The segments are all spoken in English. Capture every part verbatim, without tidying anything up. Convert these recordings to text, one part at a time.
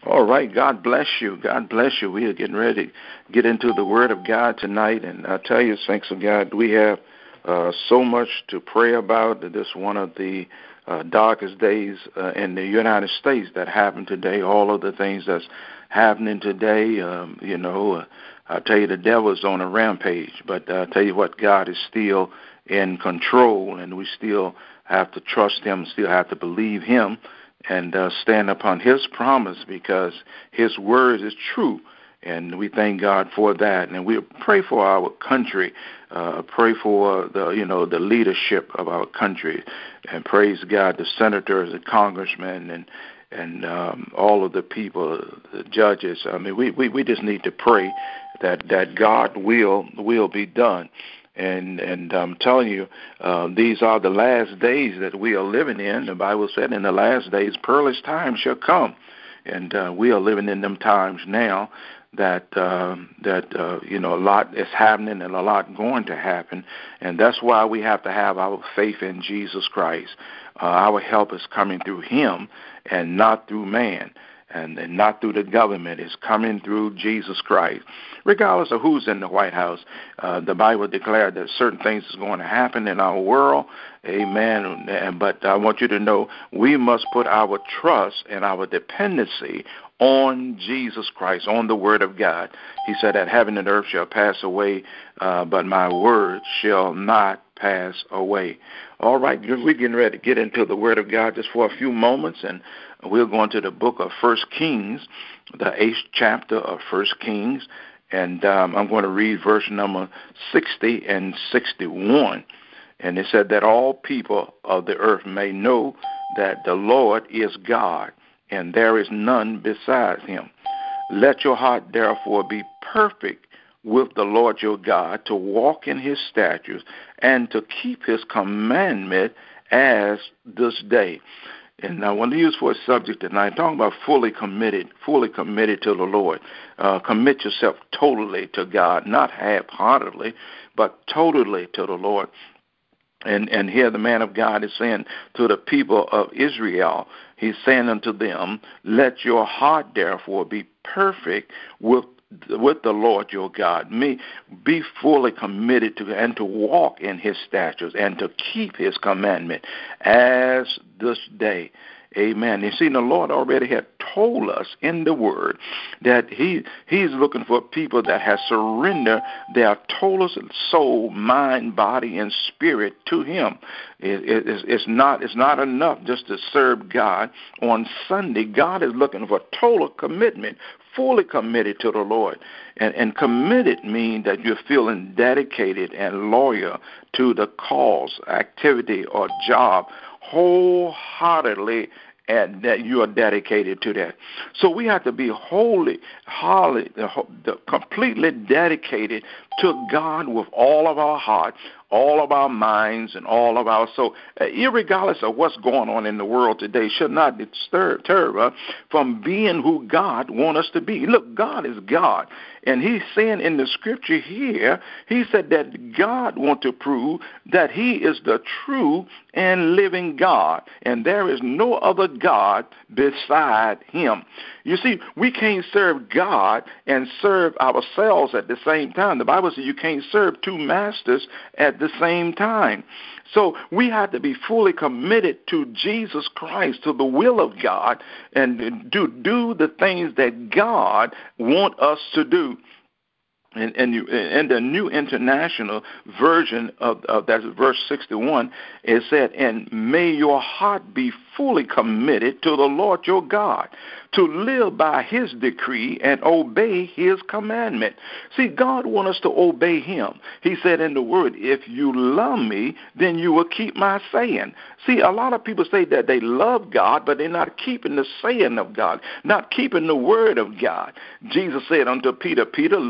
All right. God bless you. God bless you. We are getting ready to get into the Word of God tonight. And I tell you, thanks of God, we have uh, so much to pray about. This is one of the uh, darkest days uh, in the United States that happened today. All of the things that's happening today, um, you know, uh, I tell you, the devil's on a rampage. But I tell you what, God is still in control, and we still have to trust Him, still have to believe Him, and uh, stand upon His promise, because His word is true, and we thank God for that. And we pray for our country, uh, pray for the you know the leadership of our country, and praise God, the senators, the congressmen, and and um, all of the people, the judges. I mean, we, we, we just need to pray that that God will will be done. And and I'm telling you, uh, these are the last days that we are living in. The Bible said in the last days, perilous times shall come. And uh, we are living in them times now that, uh, that uh, you know, a lot is happening and a lot going to happen. And that's why we have to have our faith in Jesus Christ. Uh, our help is coming through Him and not through man. And, and not through the government. It's coming through Jesus Christ. Regardless of who's in the White House, uh, the Bible declared that certain things is going to happen in our world. Amen. And, but I want you to know we must put our trust and our dependency on Jesus Christ, on the Word of God. He said that heaven and earth shall pass away, uh, but my word shall not pass away. All right, we're getting ready to get into the Word of God just for a few moments, and we're going to the book of First Kings, the eighth chapter of First Kings, and um, I'm going to read verse number sixty and sixty-one. And it said that all people of the earth may know that the Lord is God, and there is none besides Him. Let your heart therefore be perfect with the Lord your God, to walk in His statutes and to keep His commandment as this day. And I want to use for a subject tonight, talking about fully committed, fully committed to the Lord. Uh, commit yourself totally to God, not half-heartedly, but totally to the Lord. And and here the man of God is saying to the people of Israel, he's saying unto them, let your heart therefore be perfect with with the Lord your God. Me, be fully committed to and to walk in His statutes and to keep His commandment as this day. Amen. You see, the Lord already had told us in the Word that He He's looking for people that have surrendered their total soul, mind, body, and spirit to Him. It, it, it's, it's not it's not enough just to serve God on Sunday. God is looking for total commitment, fully committed to the Lord. And, and committed means that you're feeling dedicated and loyal to the cause, activity, or job wholeheartedly, and that you are dedicated to that. So we have to be wholly, wholly, completely dedicated to God with all of our heart, all of our minds, and all of our soul. Uh, irregardless of what's going on in the world today, should not disturb us from being who God wants us to be. Look, God is God. And He's saying in the scripture here, He said that God wants to prove that He is the true and living God, and there is no other God beside Him. You see, we can't serve God and serve ourselves at the same time. The Bible says you can't serve two masters at the same time. So we have to be fully committed to Jesus Christ, to the will of God, and do, do the things that God wants us to do. And, and, you, and the New International Version of, of that verse sixty-one, it said, and may your heart be fully committed to the Lord your God, to live by His decree and obey His commandment. See, God wants us to obey Him. He said in the Word, if you love me, then you will keep my saying. See, a lot of people say that they love God, but they're not keeping the saying of God, not keeping the Word of God. Jesus said unto Peter, Peter, lovest thou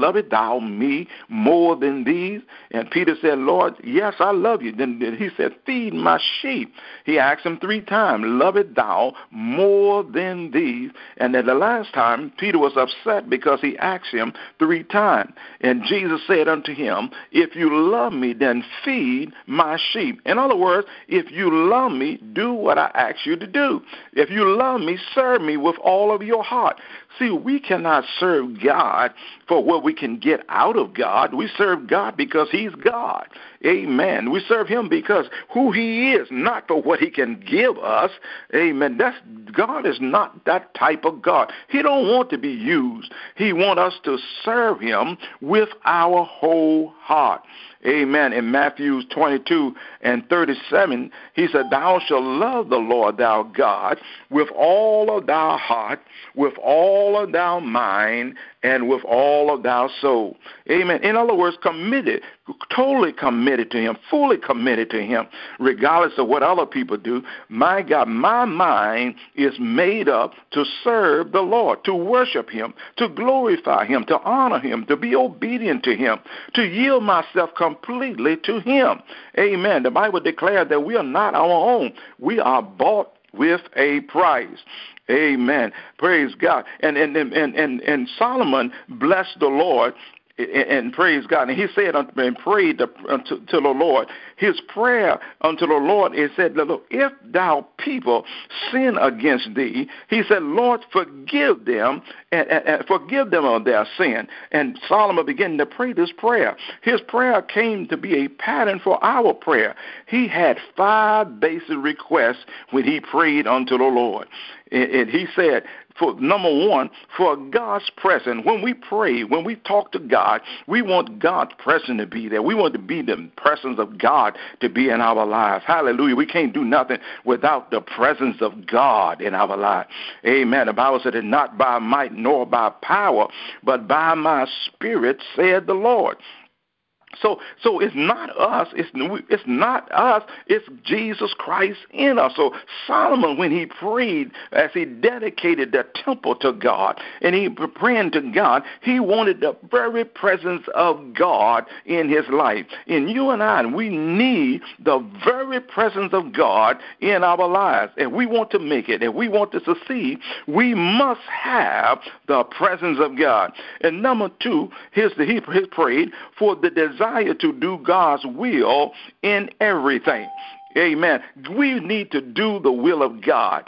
thou me more than these? And Peter said, Lord, yes, I love you. Then, then he said, feed my sheep. He asked him three times, lovest thou more than these? And then the last time, Peter was upset because he asked him three times. And Jesus said unto him, if you love me, then feed my sheep. In other words, if you love me, do what I ask you to do. If you love me, serve me with all of your heart. See, we cannot serve God for what we can get out of God. We serve God because he's God. Amen. We serve him because who he is, not for what he can give us. Amen. That's God is not that type of God. He don't want to be used. He wants us to serve him with our whole heart. Amen. In Matthew twenty-two and thirty-seven, he said, thou shalt love the Lord thy God with all of thy heart, with all of thy mind, and with all of thy soul. Amen. In other words, committed, totally committed to him, fully committed to him, regardless of what other people do. My God, my mind is made up to serve the Lord, to worship him, to glorify him, to honor him, to be obedient to him, to yield myself completely to him. Amen. The Bible declares that we are not our own. We are bought with a price. Amen. Praise God. And and and and, and Solomon blessed the Lord and, and praise God. And he said unto, and prayed to, unto, to the Lord. His prayer unto the Lord is said, if thou people sin against thee, he said, Lord, forgive them and, and, and forgive them of their sin. And Solomon began to pray this prayer. His prayer came to be a pattern for our prayer. He had five basic requests when he prayed unto the Lord. And he said, for number one, for God's presence. When we pray, when we talk to God, we want God's presence to be there. We want to be the presence of God to be in our lives. Hallelujah. We can't do nothing without the presence of God in our lives. Amen. The Bible said, not by might nor by power, but by my spirit, said the Lord. So, so it's not us. It's it's not us. It's Jesus Christ in us. So Solomon, when he prayed, as he dedicated the temple to God, and he praying to God, he wanted the very presence of God in his life. And you and I, we need the very presence of God in our lives. If we want to make it, if we want to succeed, we must have the presence of God. And number two, here's the he, he prayed for the desire desire to do God's will in everything. Amen. We need to do the will of God.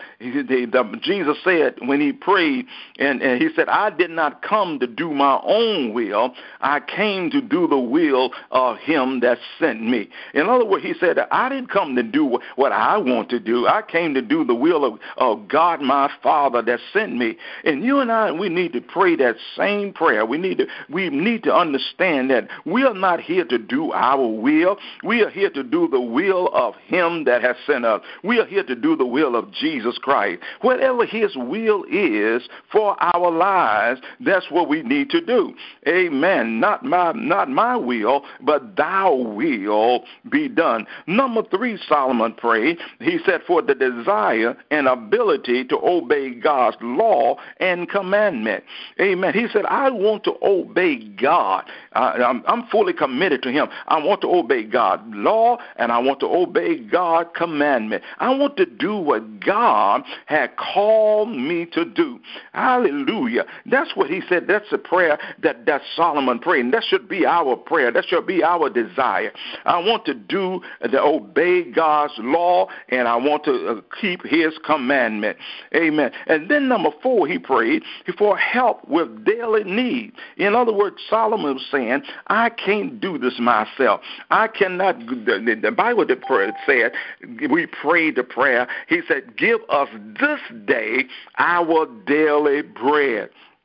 Jesus said when he prayed, and, and he said, I did not come to do my own will. I came to do the will of him that sent me. In other words, he said, I didn't come to do what I want to do. I came to do the will of, of God, my Father, that sent me. And you and I, we need to pray that same prayer. We need to, we need to understand that we are not here to do our will. We are here to do the will of him him that has sent us. We are here to do the will of Jesus Christ. Whatever his will is for our lives, that's what we need to do. Amen. Not my not my will, but thou will be done. Number three, Solomon prayed. He said, for the desire and ability to obey God's law and commandment. Amen. He said, I want to obey God. Uh, I'm, I'm fully committed to him. I want to obey God's law, and I want to obey God's commandment. I want to do what God had called me to do. Hallelujah. That's what he said. That's a prayer that, that Solomon prayed. And that should be our prayer. That should be our desire. I want to do, to obey God's law, and I want to uh, keep his commandment. Amen. And then number four, he prayed for help with daily need. In other words, Solomon was saying, I can't do this myself. I cannot. The, the Bible said, we prayed the prayer. He said, give us this day our daily bread.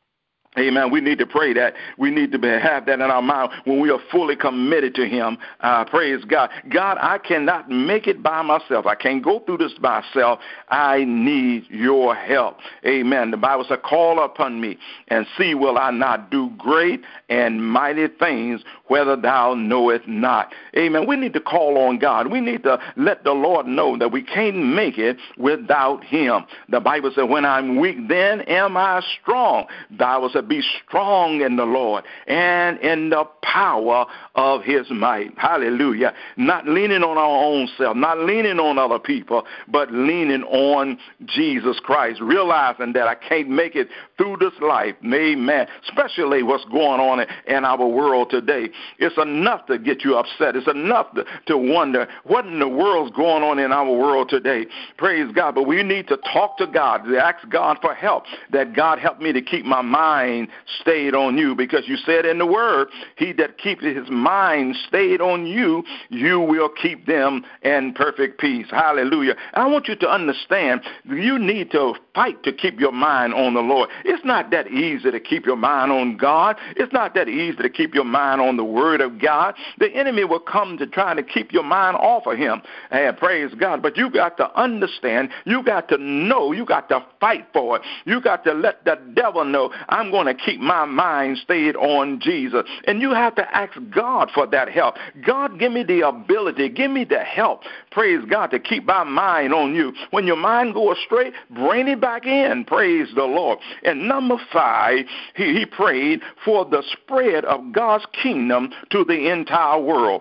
Amen. We need to pray that. We need to have that in our mind when we are fully committed to him. Uh, praise God. God, I cannot make it by myself. I can't go through this by myself. I need your help. Amen. The Bible says, call upon me and see will I not do great and mighty things, whether thou knowest not. Amen. We need to call on God. We need to let the Lord know that we can't make it without him. The Bible said, when I'm weak, then am I strong. The Bible said, be strong in the Lord and in the power of his might. Hallelujah. Not leaning on our own self, not leaning on other people, but leaning on Jesus Christ, realizing that I can't make it through this life. Amen. Especially what's going on in our world today. It's enough to get you upset. It's enough to, to wonder what in the world's going on in our world today. Praise God. But we need to talk to God, to ask God for help, that God help me to keep my mind stayed on you, because you said in the word, he that keeps his mind stayed on you, you will keep them in perfect peace. Hallelujah. I want you to understand, you need to fight to keep your mind on the Lord. It's not that easy to keep your mind on God. It's not that easy to keep your mind on the word of God. The enemy will come to try to keep your mind off of him. And praise God. But you got to understand, you got to know, you got to fight for it. You got to let the devil know, I'm going to keep my mind stayed on Jesus. And you have to ask God for that help. God, give me the ability, give me the help, praise God, to keep my mind on you. When your mind goes astray, bring it back in, praise the Lord. And number five, he, he prayed for the spread of God's kingdom to the entire world.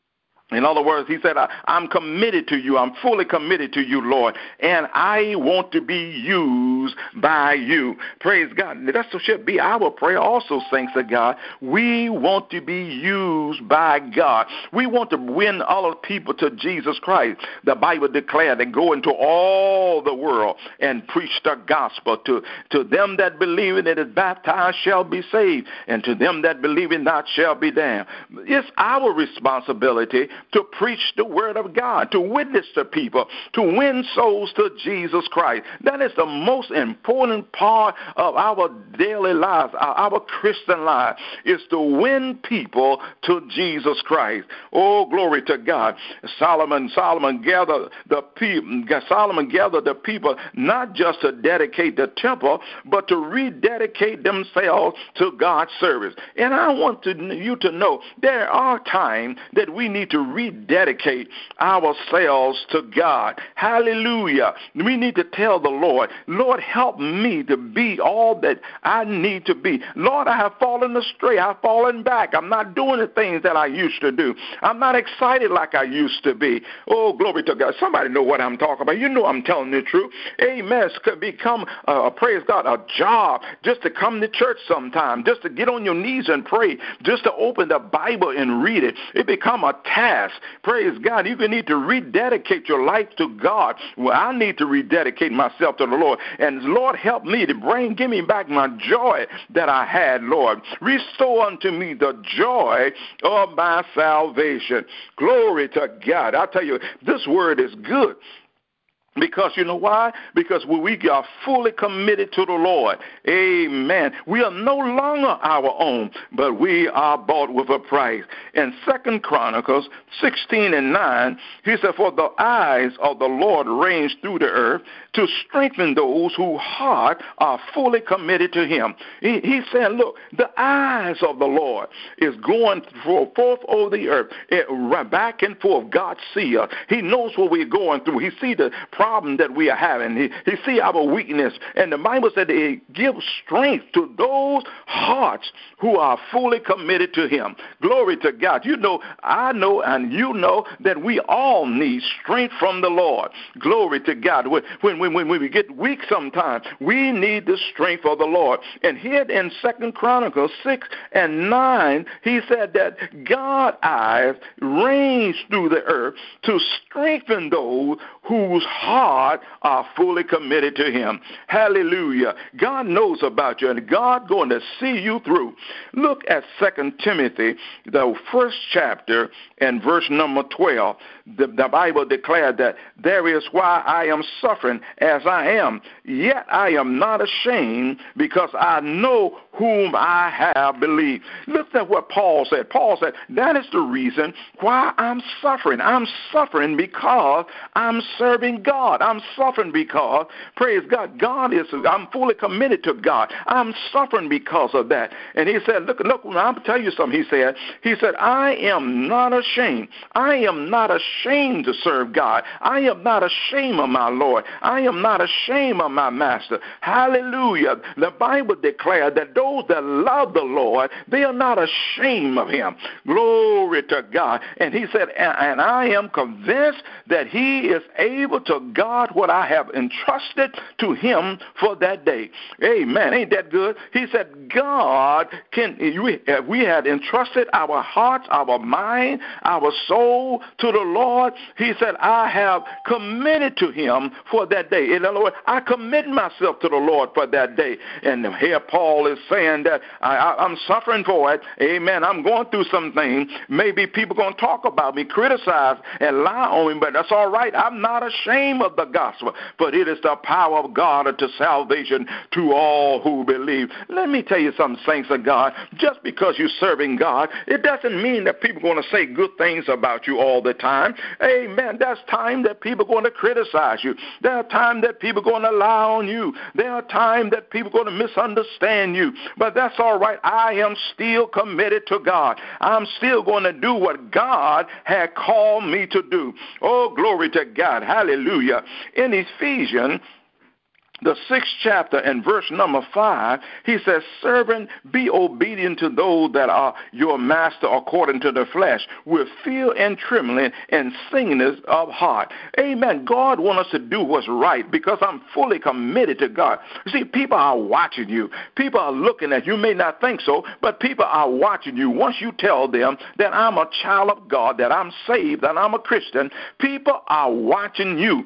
In other words, he said, I, I'm committed to you. I'm fully committed to you, Lord, and I want to be used by you. Praise God. That should be our prayer also, saints of God. We want to be used by God. We want to win other people to Jesus Christ. The Bible declared to go into all the world and preach the gospel to, to them that believe in it is baptized shall be saved, and to them that believe in not shall be damned. It's our responsibility to preach the word of God, to witness to people, to win souls to Jesus Christ. That is the most important part of our daily lives, our Christian life, is to win people to Jesus Christ. Oh, glory to God. Solomon, Solomon gathered the people, Solomon gathered the people not just to dedicate the temple, but to rededicate themselves to God's service. And I want to, you to know there are times that we need to rededicate ourselves to God. Hallelujah. We need to tell the Lord, Lord, help me to be all that I need to be. Lord, I have fallen astray. I've fallen back. I'm not doing the things that I used to do. I'm not excited like I used to be. Oh, glory to God. Somebody know what I'm talking about. You know I'm telling the truth. Amen. It's could become, uh, praise God, a job just to come to church sometime, just to get on your knees and pray, just to open the Bible and read it. It become a task. Praise God. You need to rededicate your life to God. Well, I need to rededicate myself to the Lord. And Lord, help me to bring, give me back my joy that I had, Lord. Restore unto me the joy of my salvation. Glory to God. I tell you, this word is good. Because you know why? Because when we are fully committed to the Lord, amen, we are no longer our own, but we are bought with a price. In Second Chronicles sixteen and nine, he said, for the eyes of the Lord range through the earth to strengthen those whose heart are fully committed to him. He, he said, look, the eyes of the Lord is going forth over the earth, it, back and forth. God sees us. He knows what we're going through. He sees the problem that we are having. He, he sees our weakness. And the Bible said that it gives strength to those hearts who are fully committed to him. Glory to God. You know, I know, and you know that we all need strength from the Lord. Glory to God. When, when, when, when we get weak sometimes, we need the strength of the Lord. And here in Second Chronicles six and nine, he said that God's eyes range through the earth to strengthen those whose heart are fully committed to him. Hallelujah. God knows about you, and God going to see you through. Look at Second Timothy, the first chapter, and verse number twelve. The, the Bible declared that there is why I am suffering as I am, yet I am not ashamed, because I know whom I have believed. Look at what Paul said. Paul said, that is the reason why I'm suffering. I'm suffering because I'm serving God. I'm suffering because, praise God, God is, I'm fully committed to God. I'm suffering because of that. And he said, look, look, I'll tell you something. He said, he said, I am not ashamed. I am not ashamed ashamed to serve God. I am not ashamed of my Lord. I am not ashamed of my master. Hallelujah. The Bible declares that those that love the Lord, they are not ashamed of him. Glory to God. And he said, and, and I am convinced that he is able to guard what I have entrusted to him for that day. Amen. Ain't that good? He said, God can, we, we had entrusted our hearts, our mind, our soul to the Lord. He said, I have committed to him for that day. In other words, I commit myself to the Lord for that day. And here Paul is saying that I, I, I'm suffering for it. Amen. I'm going through some things. Maybe people going to talk about me, criticize, and lie on me, but that's all right. I'm not ashamed of the gospel, but it is the power of God unto salvation to all who believe. Let me tell you something, saints of God. Just because you're serving God, it doesn't mean that people are going to say good things about you all the time. Amen. There's time that people are going to criticize you. There are times that people are going to lie on you. There are times that people are going to misunderstand you. But that's all right. I am still committed to God. I'm still going to do what God had called me to do. Oh, glory to God. Hallelujah. In Ephesians, the sixth chapter and verse number five, he says, servant, be obedient to those that are your master according to the flesh, with fear and trembling and singleness of heart. Amen. God wants us to do what's right because I'm fully committed to God. You see, people are watching you. People are looking at you. You may not think so, but people are watching you. Once you tell them that I'm a child of God, that I'm saved, that I'm a Christian, people are watching you.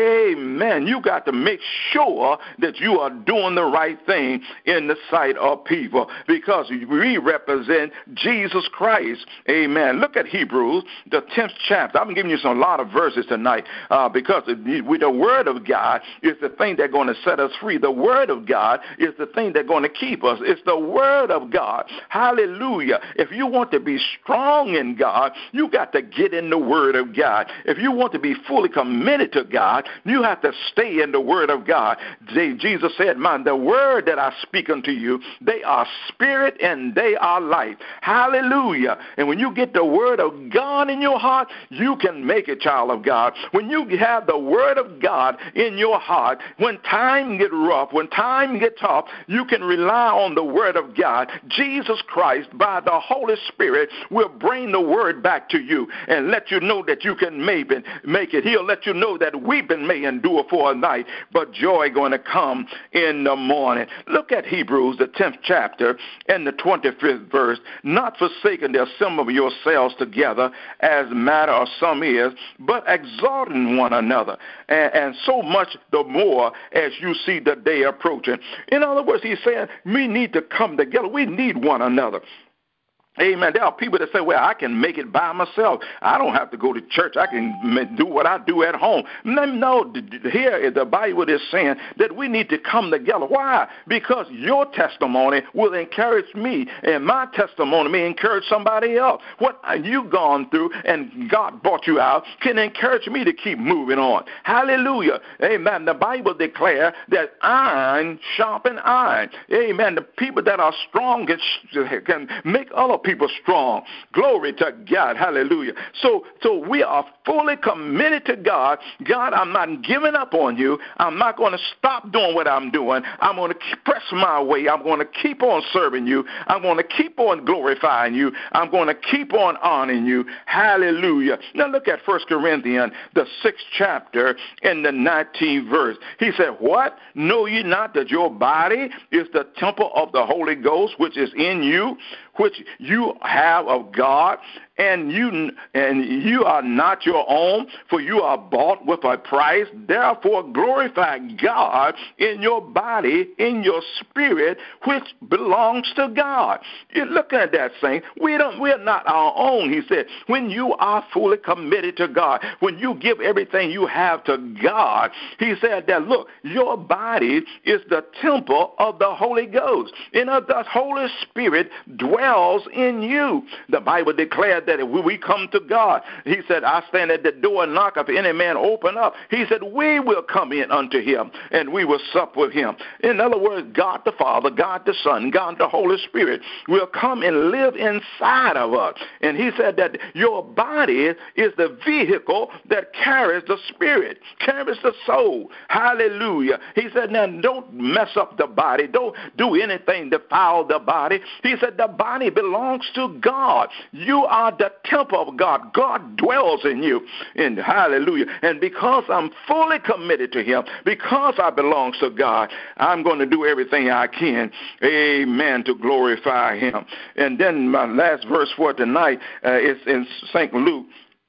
Amen. You got to make sure that you are doing the right thing in the sight of people because we represent Jesus Christ. Amen. Look at Hebrews, the tenth chapter. I'm giving you some, a lot of verses tonight uh, because with the word of God is the thing that's going to set us free. The word of God is the thing that's going to keep us. It's the word of God. Hallelujah. If you want to be strong in God, you got to get in the word of God. If you want to be fully committed to God, you have to stay in the word of God. Jesus said, man, the word that I speak unto you, they are spirit and they are life. Hallelujah. And when you get the word of God in your heart, you can make it, child of God. When you have the word of God in your heart, when time get rough, when time get tough, you can rely on the word of God. Jesus Christ, by the Holy Spirit, will bring the word back to you and let you know that you can make it. Make it. He'll let you know that weeping may endure for a night, but joy going to come in the morning. Look at Hebrews, the tenth chapter and the twenty-fifth verse. Not forsaking the assembly of yourselves together as matter of some is, but exhorting one another, and, and so much the more as you see the day approaching. In other words, he's saying we need to come together. We need one another. Amen. There are people that say, well, I can make it by myself. I don't have to go to church. I can do what I do at home. No, here the Bible is saying that we need to come together. Why? Because your testimony will encourage me, and my testimony may encourage somebody else. What you've gone through and God brought you out can encourage me to keep moving on. Hallelujah. Amen. The Bible declares that iron sharpen iron. Amen. The people that are strong can, can make other people strong. Glory to God. Hallelujah. So, so we are fully committed to God. God, I'm not giving up on you. I'm not going to stop doing what I'm doing. I'm going to press my way. I'm going to keep on serving you. I'm going to keep on glorifying you. I'm going to keep on honoring you. Hallelujah. Now look at First Corinthians, the sixth chapter and the nineteenth verse. He said, what? Know ye not that your body is the temple of the Holy Ghost, which is in you, which you have of God, and you and you are not your own, for you are bought with a price. Therefore glorify God in your body, in your spirit, which belongs to God. You're looking at that saying, we don't, we're not our own, he said. When you are fully committed to God, when you give everything you have to God, he said that, look, your body is the temple of the Holy Ghost. And the Holy Spirit dwells in you. The Bible declared that that if we come to God, he said, I stand at the door and knock. If any man open up, he said, we will come in unto him and we will sup with him. In other words, God the Father, God the Son, God the Holy Spirit will come and live inside of us. And he said that your body is the vehicle that carries the spirit, carries the soul. Hallelujah. He said, now don't mess up the body. Don't do anything to foul the body. He said the body belongs to God. You are the temple of God. God dwells in you. And hallelujah. And because I'm fully committed to him, because I belong to God, I'm going to do everything I can, amen, to glorify him. And then my last verse for tonight uh, is in Saint Luke,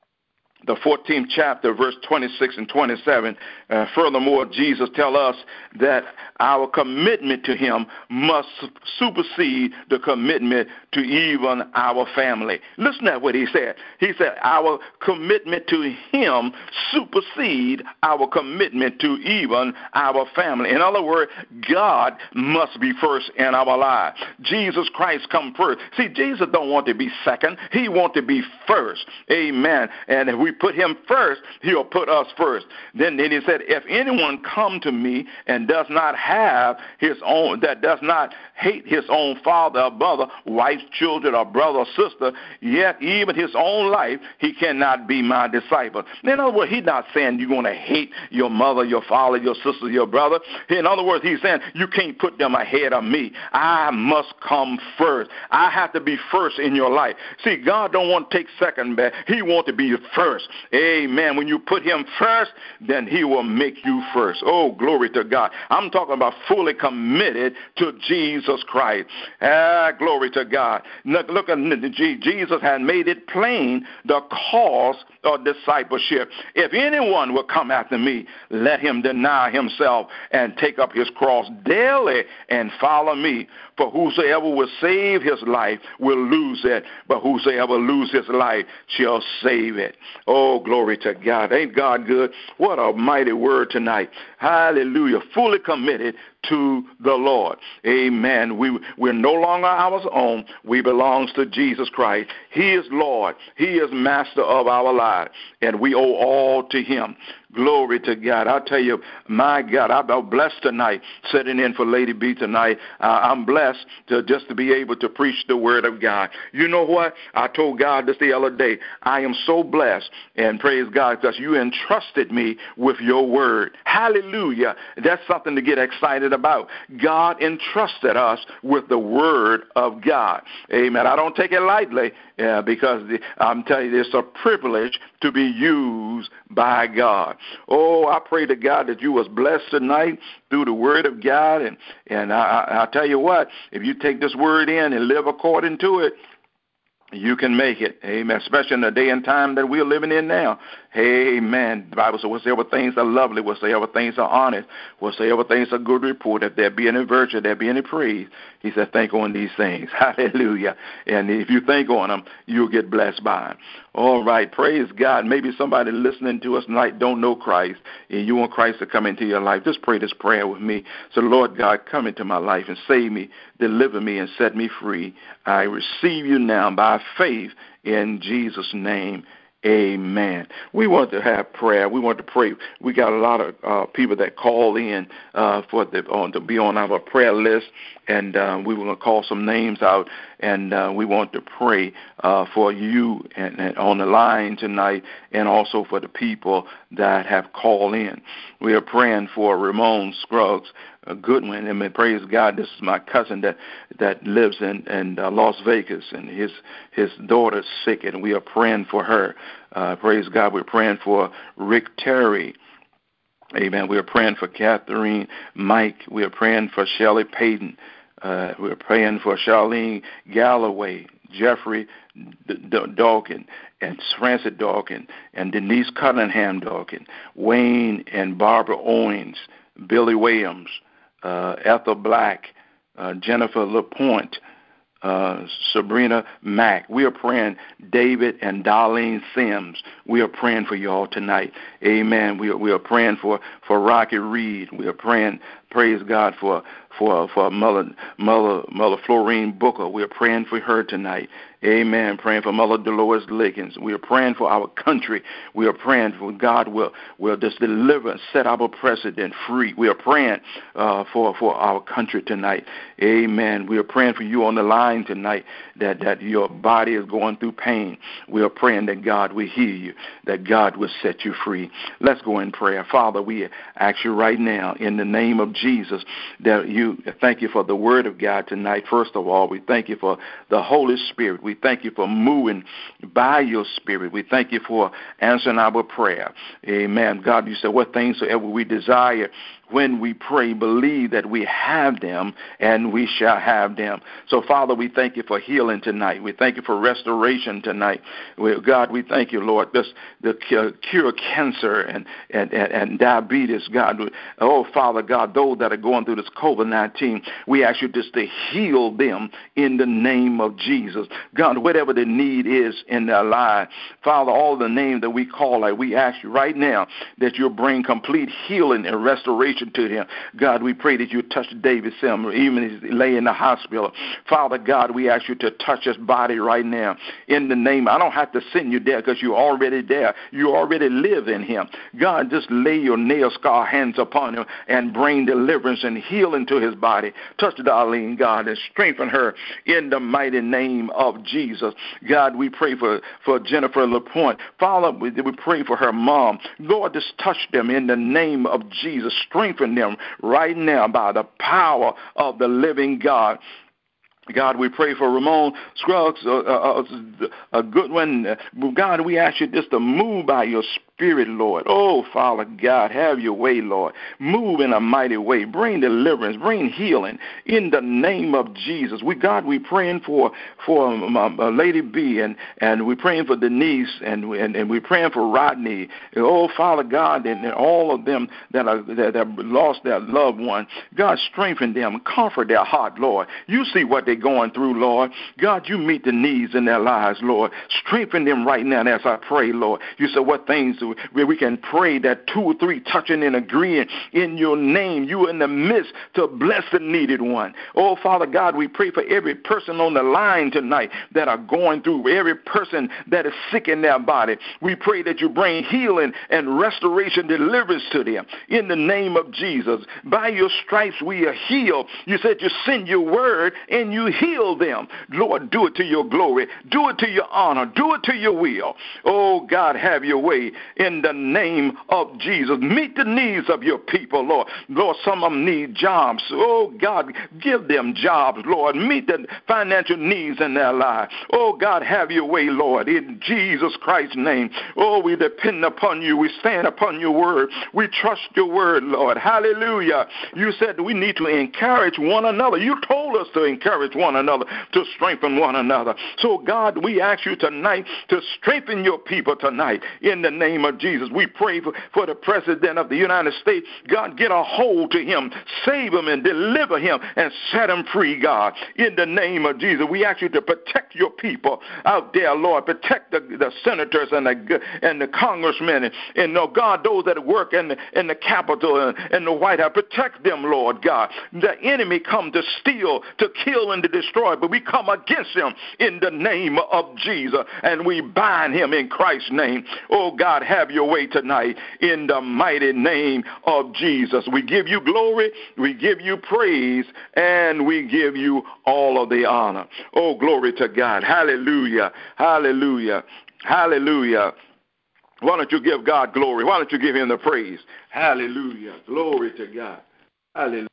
the fourteenth chapter, verse twenty-six and twenty-seven. Uh, furthermore, Jesus tells us that our commitment to him must supersede the commitment to even our family. Listen to what he said. He said our commitment to him supersede our commitment to even our family. In other words, God must be first in our lives. Jesus Christ come first. See, Jesus don't want to be second. He wants to be first. Amen. And if we put him first, he'll put us first. Then, then he said, if anyone come to me and does not have his own, that does not hate his own father or brother, wife, children, or brother or sister, yet even his own life, he cannot be my disciple. In other words, he's not saying you're going to hate your mother, your father, your sister, your brother. In other words, he's saying you can't put them ahead of me. I must come first. I have to be first in your life. See, God don't want to take second best. He wants to be first. Amen. When you put him first, then he will make you first. Oh, glory to God. I'm talking about fully committed to Jesus Christ. Ah, glory to God. Look, look at Jesus had made it plain the cause of discipleship. If anyone will come after me, let him deny himself and take up his cross daily and follow me. For whosoever will save his life will lose it, but whosoever lose his life shall save it. Oh, glory to God. Ain't God good? What a mighty word tonight. Hallelujah. Fully committed to the Lord. Amen. We, we're no longer our own. We belong to Jesus Christ. He is Lord. He is master of our lives, and we owe all to him. Glory to God. I tell you, my God, I'm blessed tonight, sitting in for Lady B tonight. Uh, I'm blessed to just to be able to preach the word of God. You know what? I told God this the other day, I am so blessed, and praise God, because you entrusted me with your word. Hallelujah. That's something to get excited about. God entrusted us with the word of God. Amen. I don't take it lightly uh, because the, I'm telling you, it's a privilege to be used by God. Oh, I pray to God that you was blessed tonight through the word of God. And, and I, I'll tell you what, if you take this word in and live according to it, you can make it. Amen. Especially in the day and time that we're living in now. Amen. The Bible says, whatsoever things are lovely, whatsoever things are honest, whatsoever things are good report, if there be any virtue, there be any praise, he said, think on these things. Hallelujah. And if you think on them, you'll get blessed by them. All right. Praise God. Maybe somebody listening to us tonight don't know Christ, and you want Christ to come into your life. Just pray this prayer with me. So, Lord God, come into my life and save me, deliver me, and set me free. I receive you now by faith in Jesus' name. Amen. We want to have prayer. We want to pray. We got a lot of uh, people that call in uh, for the on to be on our prayer list, and uh, we want to call some names out, and uh, we want to pray uh, for you and, and on the line tonight, and also for the people that have called in. We are praying for Ramon Scruggs. A good one. I mean, praise God. This is my cousin that that lives in in uh, Las Vegas, and his his daughter's sick, and we are praying for her. Uh, praise God. We're praying for Rick Terry. Amen. We are praying for Catherine Mike. We are praying for Shelley Payton. Uh, we are praying for Charlene Galloway, Jeffrey D- D- Dawkins, and Francis Dawkins, and Denise Cunningham Dawkins, Wayne and Barbara Owens, Billy Williams, Uh, Ethel Black, uh, Jennifer LaPointe, uh, Sabrina Mack. We are praying David and Darlene Sims. We are praying for you all tonight. Amen. We are, we are praying for, for Rocky Reed. We are praying praise God for for for Mother Mother Mother Florine Booker. We're praying for her tonight. Amen. Praying for Mother Dolores Liggins. We are praying for our country. We are praying for God will will just deliver and set our president free. We are praying uh, for for our country tonight. Amen. We are praying for you on the line tonight that that your body is going through pain. We are praying that God will heal you, that God will set you free. Let's go in prayer. Father, we ask you right now in the name of Jesus that you thank you for the word of God tonight. First of all, we thank you for the Holy Spirit. We thank you for moving by your Spirit. We thank you for answering our prayer. Amen. God, you said what things soever we desire when we pray, believe that we have them and we shall have them. So, Father, we thank you for healing tonight. We thank you for restoration tonight. We, God, we thank you, Lord, this, the cure, cure cancer and, and, and, and diabetes, God. Oh, Father God, those that are going through this COVID nineteen, we ask you just to heal them in the name of Jesus. God, whatever the need is in their life, Father, all the names that we call, like we ask you right now that you'll bring complete healing and restoration to him. God, we pray that you touch David Sim, even as he lay in the hospital. Father God, we ask you to touch his body right now in the name. I don't have to send you there because you're already there. You already live in him. God, just lay your nail scar hands upon him and bring deliverance and healing to his body. Touch Darlene, God, and strengthen her in the mighty name of Jesus. God, we pray for, for Jennifer LaPointe. Father, we, we pray for her mom. Lord, just touch them in the name of Jesus. Strengthen them right now by the power of the living God. God, we pray for Ramon Scruggs, uh, uh, a good one. God, we ask you just to move by your Spirit, Lord. Oh, Father God, have your way, Lord. Move in a mighty way. Bring deliverance. Bring healing in the name of Jesus. We, God, we praying for for um, uh, Lady B, and, and we're praying for Denise, and, and, and we're praying for Rodney. Oh, Father God, and, and all of them that, are, that have lost their loved one. God, strengthen them. Comfort their heart, Lord. You see what they're going through, Lord. God, you meet the needs in their lives, Lord. Strengthen them right now as I pray, Lord. You said what things where we can pray that two or three touching and agreeing in your name. You are in the midst to bless the needed one. Oh, Father God, we pray for every person on the line tonight that are going through, every person that is sick in their body. We pray that you bring healing and restoration, deliverance to them in the name of Jesus. By your stripes we are healed. You said you send your word and you heal them. Lord, do it to your glory. Do it to your honor. Do it to your will. Oh, God, have your way in the name of Jesus. Meet the needs of your people, Lord. Lord, some of them need jobs. Oh, God, give them jobs, Lord. Meet the financial needs in their lives. Oh, God, have your way, Lord, in Jesus Christ's name. Oh, we depend upon you. We stand upon your word. We trust your word, Lord. Hallelujah. You said we need to encourage one another. You told us to encourage one another, to strengthen one another. So, God, we ask you tonight to strengthen your people tonight in the name of Jesus. We pray for, for the President of the United States. God, get a hold to him. Save him and deliver him and set him free, God, in the name of Jesus. We ask you to protect your people out there, Lord. Protect the, the senators and the, and the congressmen and, and oh God, those that work in the, in the Capitol and, and the White House. Protect them, Lord God. The enemy come to steal, to kill, and to destroy, but we come against him in the name of Jesus, and we bind him in Christ's name. Oh God, have your way tonight in the mighty name of Jesus. We give you glory, we give you praise, and we give you all of the honor. Oh, glory to God. Hallelujah. Hallelujah. Hallelujah. Why don't you give God glory? Why don't you give him the praise? Hallelujah. Glory to God. Hallelujah.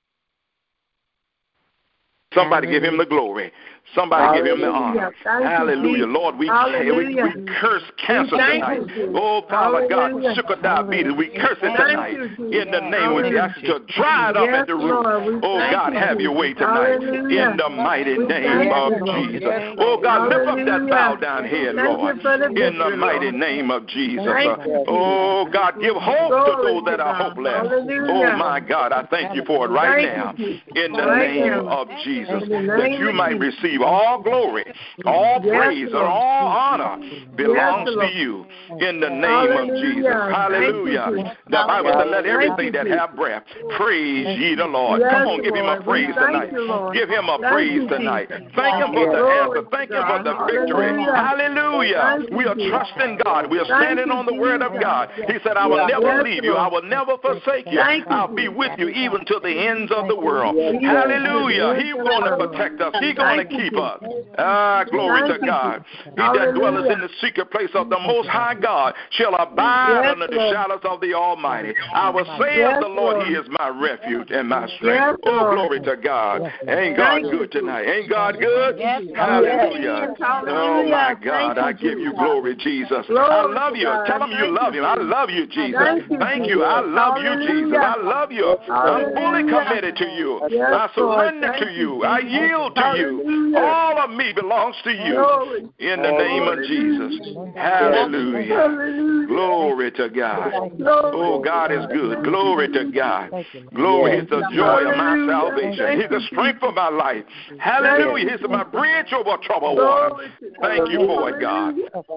Somebody Hallelujah. Give him the glory. Somebody Hallelujah. Give him the honor. Thank Hallelujah. You, Lord, we, we, we curse cancer tonight. You, oh, Father Hallelujah. God, sugar diabetes, we curse it tonight. You, in the name of Jesus, ask you to dry it up yes, at the root. Lord, oh, God, you, have your way tonight. Hallelujah. In the mighty we name of Jesus. Yes, oh, God, lift up that bow down head, Lord. In the mighty name of Jesus. Oh, God, give hope to those that are hopeless. Oh, my God, I thank you for it right now. In the name of Jesus. Jesus, that you might receive all glory, all praise, and all honor belongs to you in the name of Jesus. Hallelujah. The Bible said, let everything that have breath praise ye the Lord. Come on, give him a praise tonight. Give him a praise tonight. Thank him for the answer. Thank him for the victory. Hallelujah. We are trusting God. We are standing on the word of God. He said, I will never leave you. I will never forsake you. I'll be with you even to the ends of the world. Hallelujah. He's going to protect us. He's going to keep us. Ah, glory to God. He that dwelleth in the secret place of the Most High God shall abide under the shadows of the Almighty. I will say of the Lord, He is my refuge and my strength. Oh, glory to God. Ain't God good tonight? Ain't God good? Hallelujah. Oh, my God. I give you glory, Jesus. I love you. Tell him you love him. I love you, Jesus. Thank you. I love you, Jesus. I love you. I'm fully committed to you. I surrender to you. I yield to you. All of me belongs to you. In the name of Jesus. Hallelujah. Glory to God. Oh, God is good. Glory to God. Glory. He's the joy of my salvation. He's the strength of my life. Hallelujah. He's my bridge over troubled water. Thank you for it, God.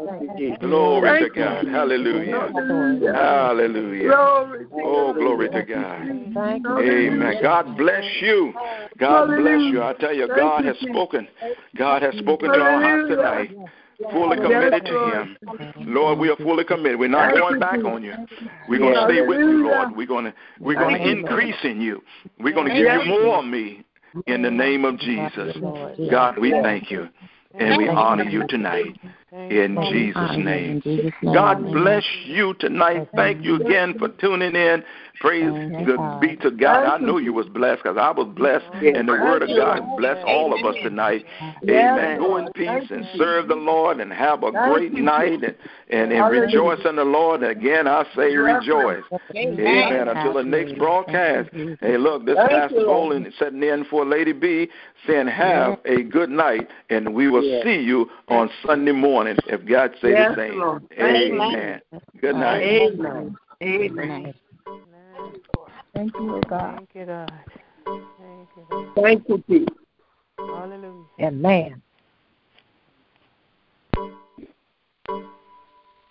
Glory to God. Hallelujah. Hallelujah. Oh, glory to God. Amen. God bless you. God bless you. I tell you, God has spoken. God has spoken to our hearts tonight. Fully committed to Him. Lord, we are fully committed. We're not going back on you. We're going to stay with you, Lord. We're going to we're going to increase in you. We're going to give you more of me in the name of Jesus. God, we thank you and we honor you tonight in Jesus' name. God bless you tonight. Thank you again for tuning in. Praise be to God. I know you was blessed because I was blessed, and the word of God bless all of us tonight. Amen. Go in peace and serve the Lord and have a great night and, and, and rejoice in the Lord. Again, I say rejoice. Amen. Until the next broadcast. Hey, look, this Pastor Bowling is setting in for Lady B, saying have a good night, and we will see you on Sunday morning if God say the same. Amen. Good night. Amen. Amen. Thank you, God. Thank you, God. Thank you, God. Thank you, Jesus. Hallelujah. Amen.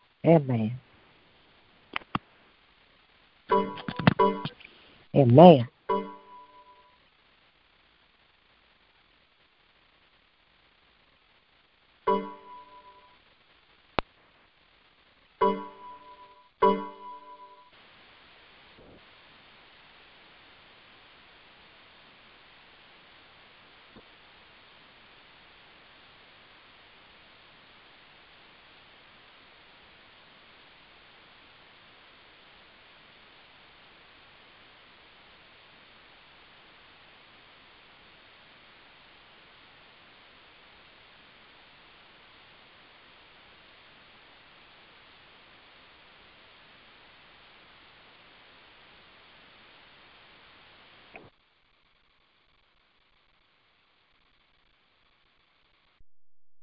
Amen. Amen.